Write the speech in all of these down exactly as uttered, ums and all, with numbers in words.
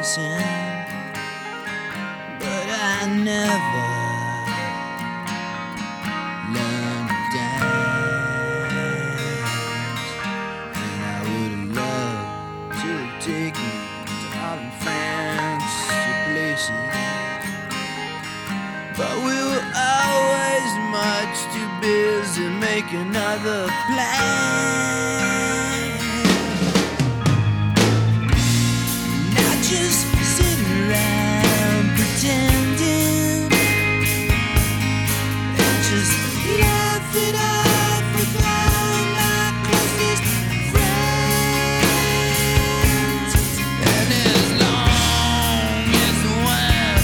dancing, but I never learned to dance. And I would have loved to have taken you out in France to places, but we were always much too busy making other plans. Not just sitting around pretending and just laughing off with all my closest friends. And as long as the wine,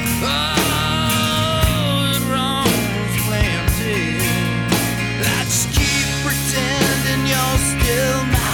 oh, it runs plenty, I just keep pretending you're still my